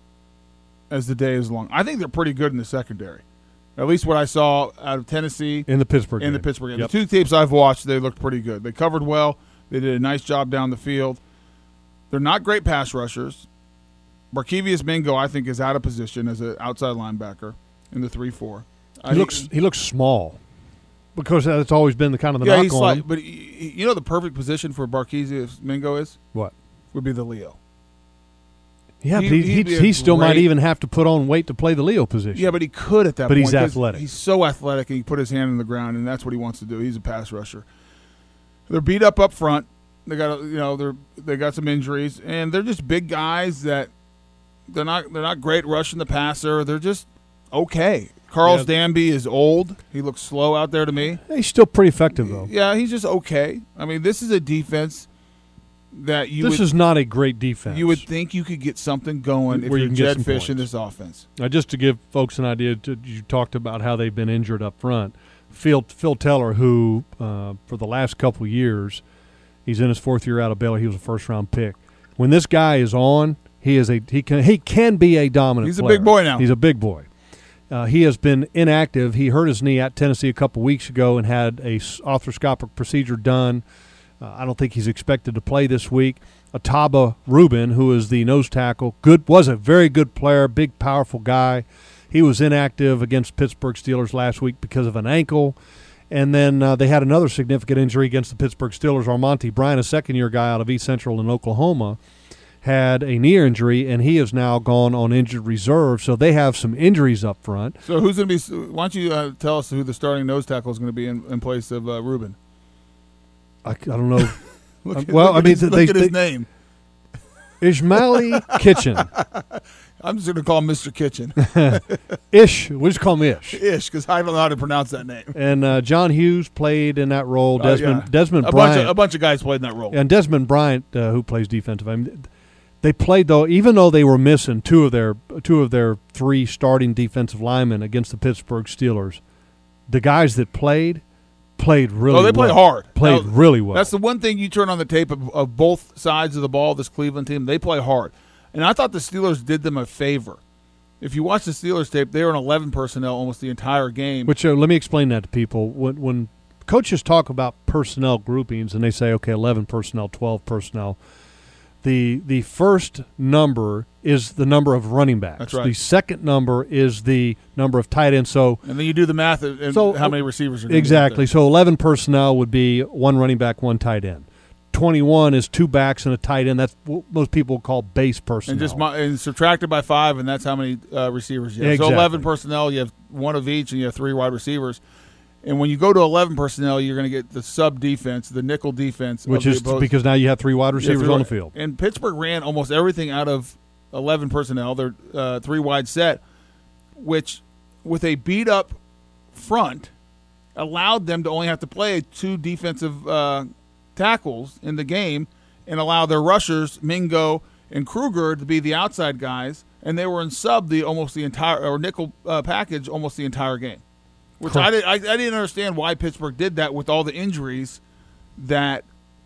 as the day is long. I think they're pretty good in the secondary. At least what I saw out of Tennessee in the Pittsburgh in game. the Pittsburgh game. Yep. The two tapes I've watched, they looked pretty good. They covered well. They did a nice job down the field. They're not great pass rushers. Barkevius Mingo, I think, is out of position as an outside linebacker in the three four. He looks he looks small because that's always been the kind of the yeah, knock he's on slight, him. but he, you know the perfect position for Barkevius Mingo is What? would be the Leo. Yeah, He- but he, he'd he, be he a still might great- even have to put on weight to play the Leo position. Yeah, but he could at that But point. he's 'cause athletic. He's so athletic, and he put his hand in the ground, and that's what he wants to do. He's a pass rusher. They're beat up up front. They got you know they're they got some injuries, and they're just big guys that they're not they're not great rushing the passer. They're just okay. Carlos Yeah. Danby is old. He looks slow out there to me. He's still pretty effective though. Yeah, he's just okay. I mean, this is a defense that you This would, is not a great defense. you would think you could get something going if Where you you're can get Jed some Fish in points. this offense. Now, just to give folks an idea, to, you talked about how they've been injured up front. Phil, Phil Teller, who uh, for the last couple of years, he's in his fourth year out of Baylor. He was a first-round pick. When this guy is on, he is a he can he can be a dominant. He's a player. big boy now. He's a big boy. Uh, he has been inactive. He hurt his knee at Tennessee a couple weeks ago and had a s- arthroscopic procedure done. Uh, I don't think he's expected to play this week. Ataba Rubin, who is the nose tackle, good was a very good player, big, powerful guy. He was inactive against Pittsburgh Steelers last week because of an ankle. And then uh, they had another significant injury against the Pittsburgh Steelers. Armonte Bryant, a second-year guy out of East Central in Oklahoma, had a knee injury, and he has now gone on injured reserve. So they have some injuries up front. So who's going to be? Why don't you uh, tell us who the starting nose tackle is going to be in, in place of uh, Rubin? I, I don't know. Look, Uh, well, look I at mean, his, they- look at his they- name. Ishmaeli Kitchen. I'm just going to call him Mister Kitchen, Ish. We just call him Ish. ish, because I don't know how to pronounce that name. And uh, John Hughes played in that role. Uh, Desmond yeah. Desmond a Bryant. bunch of a bunch of guys played in that role. And Desmond Bryant, uh, who plays defensive, I mean, they played though. Even though they were missing two of their two of their three starting defensive linemen against the Pittsburgh Steelers, the guys that played played really. Oh, they well. played hard. Played Now, really well. That's the one thing you turn on the tape of, of both sides of the ball. This Cleveland team, they play hard, and I thought the Steelers did them a favor. If you watch the Steelers tape, they were in eleven personnel almost the entire game. Which uh, let me explain that to people. When when coaches talk about personnel groupings and they say, okay, eleven personnel, twelve personnel, the the first number is the number of running backs. That's right. The second number is the number of tight ends. So and then you do the math and So, how many receivers are gonna be out exactly. there. So eleven personnel would be one running back, one tight end. twenty-one is two backs and a tight end. That's what most people call base personnel. And just mu- and subtracted by five, and that's how many uh, receivers you have. Exactly. So eleven personnel, you have one of each, and you have three wide receivers. And when you go to eleven personnel, you're going to get the sub defense, the nickel defense, which of is the opposed- because now you have three wide Yeah, receivers three on wi- the field. And Pittsburgh ran almost everything out of eleven personnel. Their uh, three wide set, which with a beat up front, allowed them to only have to play two defensive uh, tackles in the game, and allow their rushers Mingo and Kruger to be the outside guys, and they were in sub the almost the entire or nickel uh, package almost the entire game. Which I, did, I I didn't understand why Pittsburgh did that with all the injuries that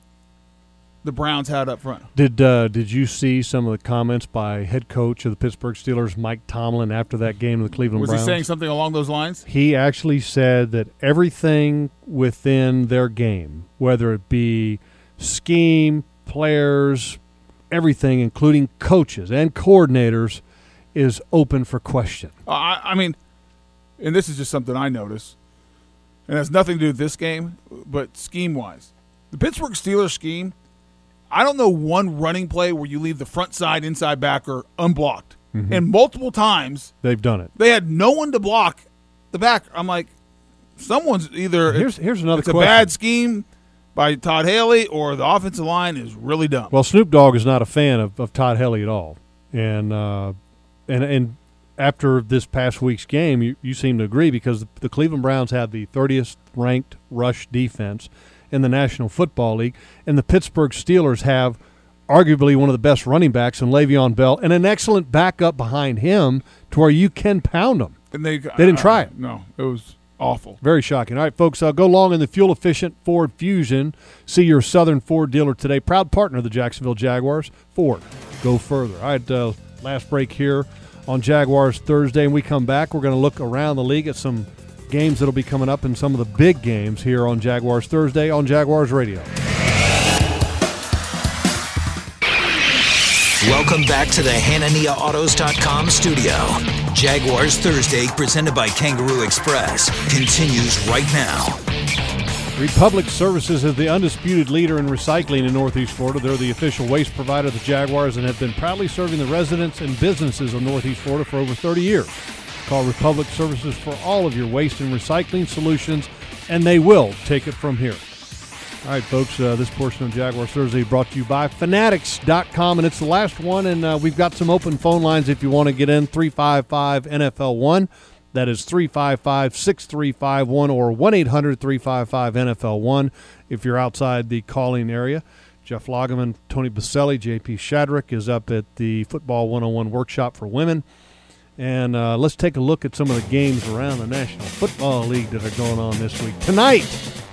the Browns had up front. Did uh, did you see some of the comments by head coach of the Pittsburgh Steelers, Mike Tomlin, after that game of the Cleveland Was Browns? he saying something along those lines? He actually said that everything within their game, whether it be scheme, players, everything, including coaches and coordinators, is open for question. Uh, I, I mean, and this is just something I noticed, and it has nothing to do with this game, but scheme-wise. The Pittsburgh Steelers scheme, I don't know one running play where you leave the front side inside backer unblocked. Mm-hmm. And multiple times They've done it. they had no one to block the back. I'm like, someone's either Here's here's another it's a question. bad scheme by Todd Haley, or the offensive line is really dumb. Well, Snoop Dogg is not a fan of, of Todd Haley at all, and uh, and and after this past week's game, you, you seem to agree because the Cleveland Browns have the thirtieth ranked rush defense in the National Football League, and the Pittsburgh Steelers have arguably one of the best running backs in Le'Veon Bell and an excellent backup behind him to where you can pound them. And they They didn't try uh, it. No, it was awful. Very shocking. All right, folks, uh, go long in the fuel-efficient Ford Fusion. See your Southern Ford dealer today. Proud partner of the Jacksonville Jaguars. Ford, go further. All right, uh, last break here on Jaguars Thursday, and we come back. We're going to look around the league at some games that will be coming up and some of the big games here on Jaguars Thursday on Jaguars Radio. Welcome back to the Hanania Autos dot com studio. Jaguars Thursday, presented by Kangaroo Express, continues right now. Republic Services is the undisputed leader in recycling in Northeast Florida. They're the official waste provider of the Jaguars and have been proudly serving the residents and businesses of Northeast Florida for over thirty years. Call Republic Services for all of your waste and recycling solutions, and they will take it from here. All right, folks, uh, this portion of Jaguars Thursday brought to you by Fanatics dot com, and it's the last one, and uh, we've got some open phone lines if you want to get in, three five five N F L one. That is three five five, six three five one or one eight hundred, three five five, N F L one if you're outside the calling area. Jeff Lageman, Tony Baselli, J P Shadrick is up at the Football one oh one Workshop for Women. And uh, let's take a look at some of the games around the National Football League that are going on this week. Tonight,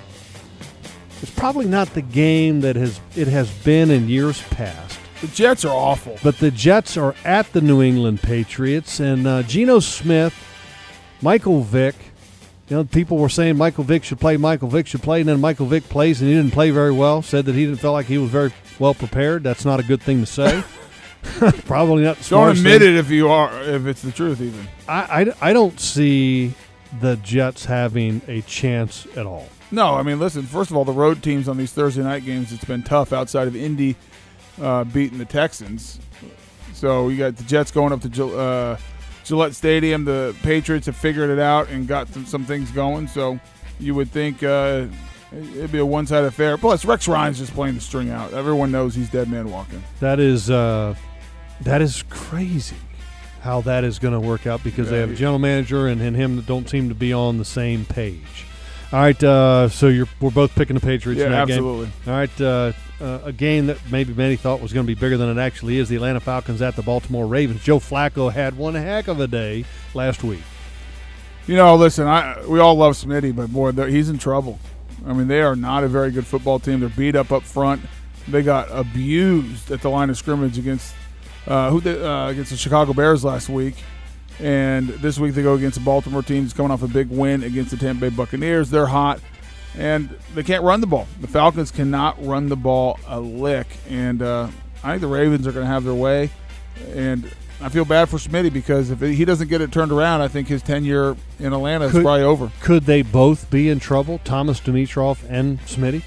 it's probably not the game that has it has been in years past. The Jets are awful. But the Jets are at the New England Patriots, and uh, Geno Smith, Michael Vick, you know, people were saying Michael Vick should play, Michael Vick should play, and then Michael Vick plays and he didn't play very well, said that he didn't feel like he was very well prepared. That's not a good thing to say. Probably not the Don't smartest admit thing. it if you are, if it's the truth even. I, I, I don't see the Jets having a chance at all. No, I mean, listen, first of all, the road teams on these Thursday night games, it's been tough outside of Indy uh, beating the Texans. So you got the Jets going up to Gil- uh, Gillette Stadium. The Patriots have figured it out and got some, some things going. So you would think uh, it'd be a one-sided affair. Plus, Rex Ryan's just playing the string out. Everyone knows he's dead man walking. That is uh, that is crazy how that is going to work out because they have a general manager and, and him that don't seem to be on the same page. All right, uh, so you're we're both picking the Patriots Yeah, in that absolutely. game. All right, uh, uh, a game that maybe many thought was going to be bigger than it actually is, the Atlanta Falcons at the Baltimore Ravens. Joe Flacco had one heck of a day last week. You know, listen, I we all love Smitty, but, boy, they're- he's in trouble. I mean, they are not a very good football team. They're beat up up front. They got abused at the line of scrimmage against uh, who they, uh, against the Chicago Bears last week. And this week they go against the Baltimore team that's coming off a big win against the Tampa Bay Buccaneers. They're hot, and they can't run the ball. The Falcons cannot run the ball a lick. And uh, I think the Ravens are going to have their way. And I feel bad for Smitty because if he doesn't get it turned around, I think his tenure in Atlanta is Could- probably over. Could they both be in trouble, Thomas Dimitroff and Smitty?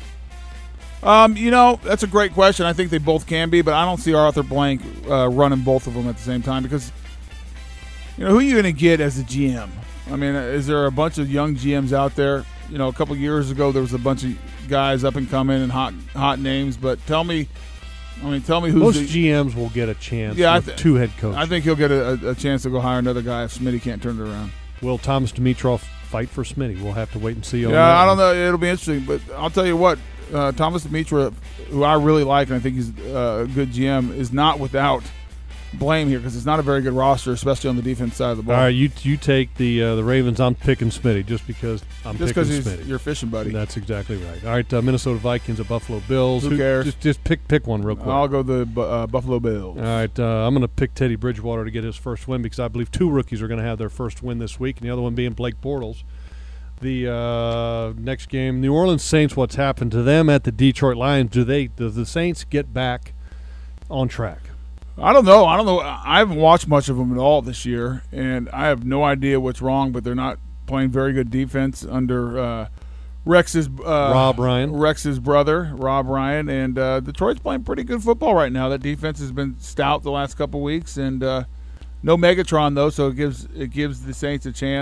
Um, you know, that's a great question. I think they both can be, but I don't see Arthur Blank uh, running both of them at the same time because, you know, who are you going to get as a G M? I mean, is there a bunch of young G Ms out there? You know, a couple years ago there was a bunch of guys up and coming and hot hot names, but tell me, I mean, tell me who's Most the, G Ms will get a chance Yeah, I with th- two head coaches. I think he'll get a, a chance to go hire another guy if Smitty can't turn it around. Will Thomas Dimitroff fight for Smitty? We'll have to wait and see. On Yeah, that I don't one. know. It'll be interesting, but I'll tell you what, uh, Thomas Dimitroff, who I really like and I think he's uh, a good G M, is not without blame here because it's not a very good roster, especially on the defense side of the ball. All right, you you take the uh, the Ravens. I'm picking Smitty just because I'm Just picking because he's Smitty. your fishing buddy. That's exactly right. All right, uh, Minnesota Vikings at Buffalo Bills. Who cares? Just just pick pick one real quick. I'll go the Bu- uh, Buffalo Bills. All right, uh, I'm going to pick Teddy Bridgewater to get his first win because I believe two rookies are going to have their first win this week, and the other one being Blake Bortles. The uh, next game, New Orleans Saints. What's happened to them at the Detroit Lions? Do they? Do the Saints get back on track? I don't know. I don't know. I haven't watched much of them at all this year, and I have no idea what's wrong. But they're not playing very good defense under uh, Rex's uh, Rob Ryan. Rex's brother, Rob Ryan, and uh, Detroit's playing pretty good football right now. That defense has been stout the last couple weeks, and uh, no Megatron though, so it gives it gives the Saints a chance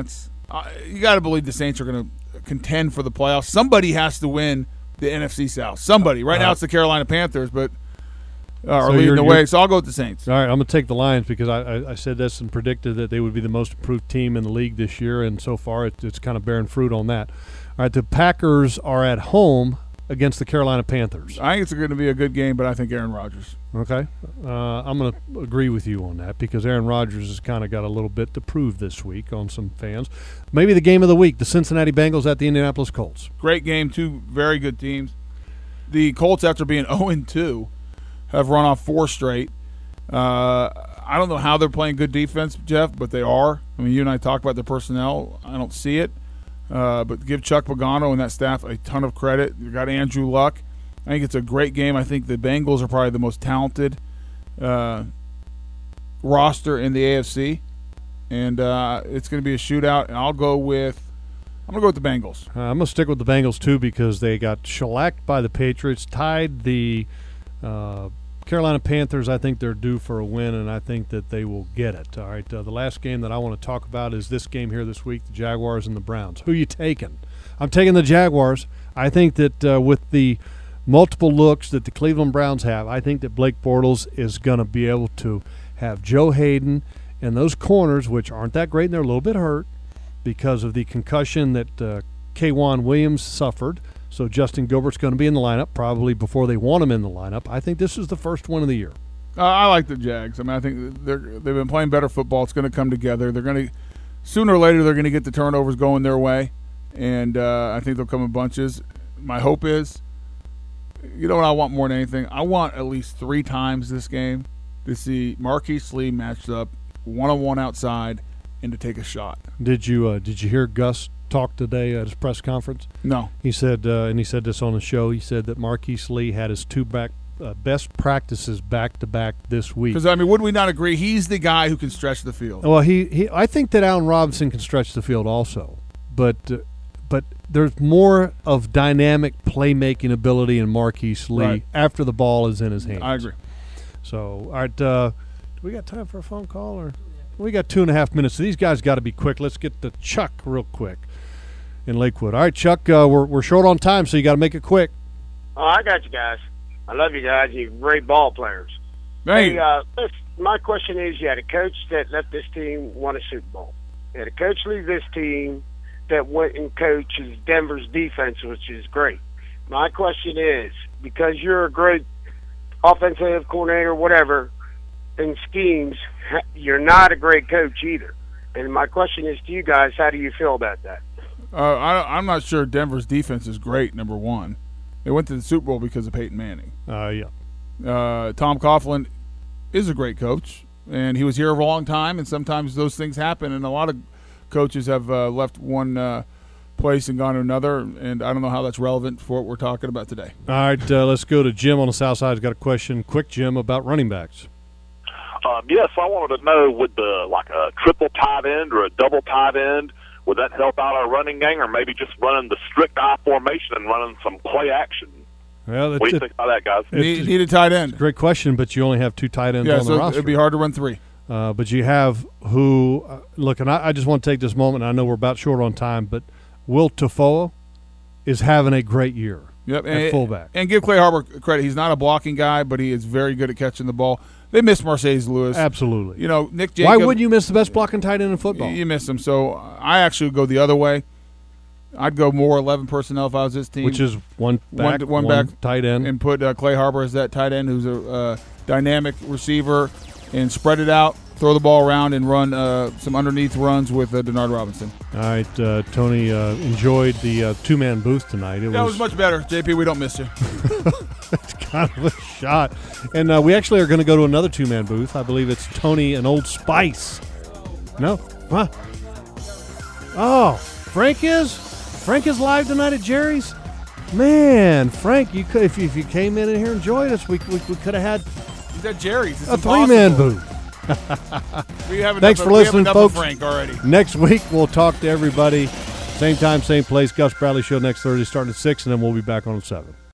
uh, you got to believe the Saints are going to contend for the playoffs. Somebody has to win the N F C South. Somebody. Right uh, now it's the Carolina Panthers, but uh, are so leading the way. So I'll go with the Saints. All right, I'm going to take the Lions because I, I, I said this and predicted that they would be the most improved team in the league this year, and so far it, it's kind of bearing fruit on that. All right, the Packers are at home against the Carolina Panthers. I think it's going to be a good game, but I think Aaron Rodgers. Okay. Uh, I'm going to agree with you on that because Aaron Rodgers has kind of got a little bit to prove this week on some fans. Maybe the game of the week, the Cincinnati Bengals at the Indianapolis Colts. Great game, two very good teams. The Colts, after being oh and two, have run off four straight. Uh, I don't know how they're playing good defense, Jeff, but they are. I mean, you and I talked about their personnel. I don't see it. Uh, but give Chuck Pagano and that staff a ton of credit. You got Andrew Luck. I think it's a great game. I think the Bengals are probably the most talented uh, roster in the A F C, and uh, it's going to be a shootout. And I'll go with I'm going to go with the Bengals. Uh, I'm going to stick with the Bengals too because they got shellacked by the Patriots, tied the uh, Carolina Panthers. I think they're due for a win, and I think that they will get it. All right, uh, the last game that I want to talk about is this game here this week, the Jaguars and the Browns. Who are you taking? I'm taking the Jaguars. I think that uh, with the multiple looks that the Cleveland Browns have, I think that Blake Bortles is going to be able to have Joe Hayden and those corners, which aren't that great, and they're a little bit hurt because of the concussion that uh, K'Wan Williams suffered. So Justin Gilbert's going to be in the lineup probably before they want him in the lineup. I think this is the first one of the year. Uh, I like the Jags. I mean, I think they're they've been playing better football. It's going to come together. They're going to sooner or later they're going to get the turnovers going their way, and uh, I think they'll come in bunches. My hope is, you know what I want more than anything? I want at least three times this game to see Marquise Lee matched up one on one outside and to take a shot. Did you uh, did you hear Gus talk today at his press conference? No. He said, uh, and he said this on the show, he said that Marquise Lee had his two back uh, best practices back-to-back this week. Because, I mean, would we not agree he's the guy who can stretch the field? Well, he, he I think that Allen Robinson can stretch the field also. But uh, but there's more of dynamic playmaking ability in Marquise Lee right. after the ball is in his hands. I agree. So, all right, uh, do we got time for a phone call? Or we got two and a half minutes. So these guys got to be quick. Let's get to Chuck real quick in Lakewood. All right, Chuck, uh, we're we're short on time, so you got to make it quick. Oh, I got you guys. I love you guys. You're great ball players. Thank hey, uh, listen, my question is, you had a coach that let this team win a Super Bowl. You had a coach leave this team that went and coaches Denver's defense, which is great. My question is, because you're a great offensive coordinator, whatever, in schemes, you're not a great coach either. And my question is to you guys, how do you feel about that? Uh, I, I'm not sure Denver's defense is great, number one. They went to the Super Bowl because of Peyton Manning. Uh, yeah. Uh, Tom Coughlin is a great coach, and he was here a long time, and sometimes those things happen, and a lot of coaches have uh, left one uh, place and gone to another, and I don't know how that's relevant for what we're talking about today. All right, uh, let's go to Jim on the south side. He's got a question. Quick, Jim, about running backs. Um, yes, I wanted to know, would the like a triple tight end or a double tight end, would that help out our running game, or maybe just running the strict I formation and running some play action? Well, what do you it, think about that, guys? Need, need a tight end. Great question, but you only have two tight ends yeah, on so the roster. it'd be hard to run three. Uh, but you have who uh, – look, and I, I just want to take this moment. I know we're about short on time, but Will Tofoa is having a great year yep, at and, fullback. And give Clay Harbor credit. He's not a blocking guy, but he is very good at catching the ball. They miss Mercedes Lewis. Absolutely. You know, Nick Jacob. Why would you miss the best blocking tight end in football? You miss him. So I actually would go the other way. I'd go more eleven personnel if I was this team. Which is one back, one, one one back tight end. And put uh, Clay Harbor as that tight end who's a uh, dynamic receiver and spread it out, throw the ball around, and run uh, some underneath runs with uh, Denard Robinson. All right, uh, Tony uh, enjoyed the uh, two-man booth tonight. It that was, was much better. J P, we don't miss you. It's kind of a shot. And uh, we actually are going to go to another two-man booth. I believe it's Tony and Old Spice. No? Huh? Oh, Frank is? Frank is live tonight at Jerry's? Man, Frank, you could if you, if you came in here and joined us, we, we, we could have had He's at Jerry's. It's a three-man booth. we have Thanks enough, for listening, we have folks. Of Frank already. Next week, we'll talk to everybody. Same time, same place. Gus Bradley Show next Thursday starting at six, and then we'll be back on at seven.